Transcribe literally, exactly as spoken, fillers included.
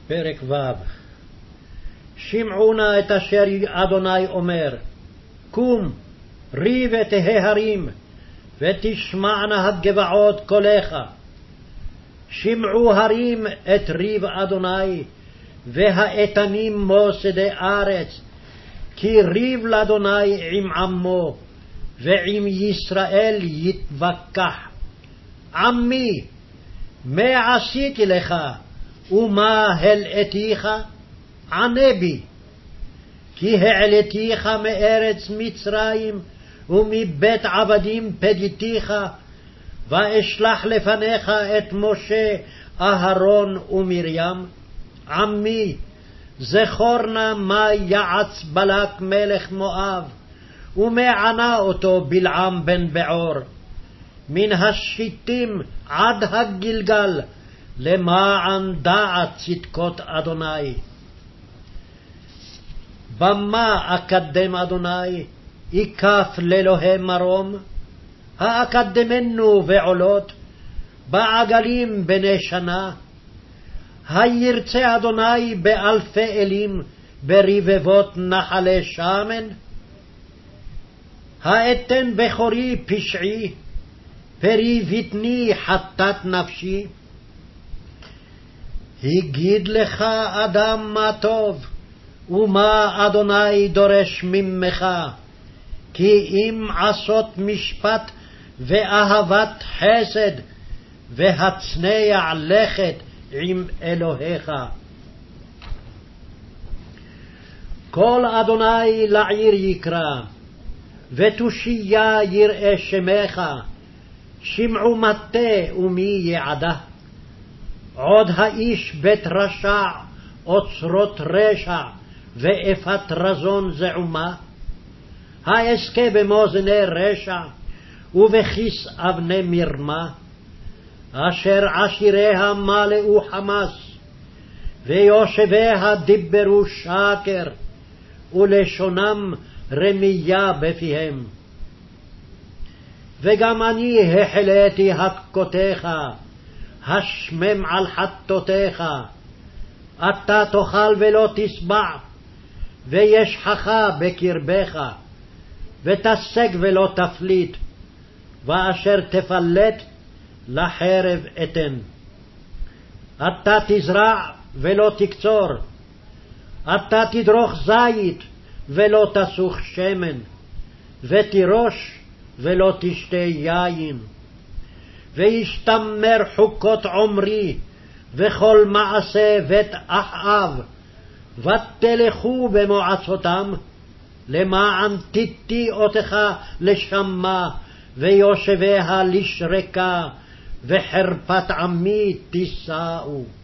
פרק ו'. שמעו נא את אשר אדוני אומר, קום, ריב את ההרים, ותשמענה הגבעות קולך. שמעו הרים את ריב אדוני, והאיתנים מוסדי ארץ, כי ריב לאדוני עם עמו, ועם ישראל יתווכח. עמי, מה עשיתי לך, ומה הלאתיך? ענה בי. כי העליתיך מארץ מצרים, ומבית עבדים פדיתיך, ואשלח לפניך את משה, אהרון ומרים. עמי, זכור נא מה יעץ בלק מלך מואב, ומה ענה אותו בלעם בן בעור, מן השיטים עד הגלגל, למען דעת צדקות אדוני. במה אקדם אדוני, איקף לאלוהי מרום? האקדמנו בעולות, בעגלים בני שנה? הירצה אדוני באלפי אלים, ברבבות נחלי שמן? האתן בכורי פשעי, פרי בטני חטאת נפשי? הגיד לך אדם מה טוב, ומה אדוני דורש ממך, כי אם עשות משפט ואהבת חסד, והצנע לכת עם אלוהיך. כל אדוני לעיר יקרא, ותושייה יראה שמך. שמעו מטה ומי יעדה. עוד האיש בית רשע, אוצרות רשע, ואפת רזון זעומה. האזכה במאזני רשע, ובכיס אבני מרמה. אשר עשיריה מלאו חמס, ויושביה דיברו שקר, ולשונם רמייה בפיהם. וגם אני החלטי הכותיך, השמם על חטאותיך. אתה תאכל ולא תשבע, וישחך בקרבך, ותשג ולא תפליט, ואשר תפלט לחרב אתן. אתה תזרע ולא תקצור, אתה תדרוך זית ולא תסוך שמן, ותירוש ולא תשתה יין. וישתמר חוקות עומרי, וכל מעשה בית אחאב, ותלכו במועצותם, למען תיתי אותך לשמה, ויושביה לשרקה, וחרפת עמי תישאו.